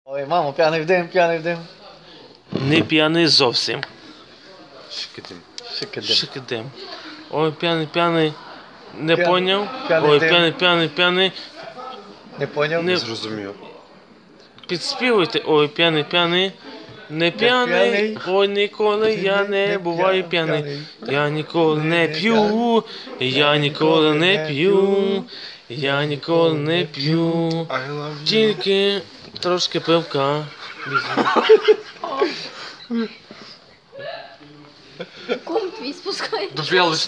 Ой, мамо, п'яний в дим, п'яний в дим. Не п'яний зовсім. Шикидим. Шикидим. Шикидим. Ой, п'яний, п'яний. Не П'яний, поняв? п'яний Ой, дим. п'яний, п'яний, п'яний. Не поняв? Не- Зрозумів. Підспівуйте. Ой, п'яний, п'яний. Не п'яний. п'яний. Ой, ніколи я не буваю п'яний. Я ніколи не п'ю. Я ніколи не п'ю. Я ніколи не п'ю. I love you. Тільки трошки пивка. Кум твій спускає. Добре,